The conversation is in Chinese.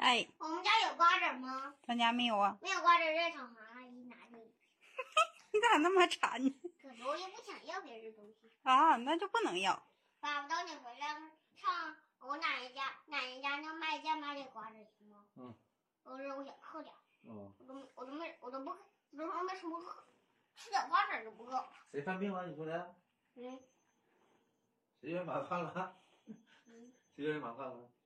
哎， 我们家有瓜子吗？ 咱家没有啊。 没有瓜子，让小黄阿姨拿去。 你咋那么馋呢？ 可是我也不想要别人东西。 啊，那就不能要。 爸爸，等你回来上我奶奶家，奶奶家那卖家买点瓜子行吗？ 嗯。 我说我想喝点。 哦。 我都没什么喝，吃点瓜子都不够。 谁犯病了？你说的？ 嗯。 谁有点麻烦了？谁有点麻烦了？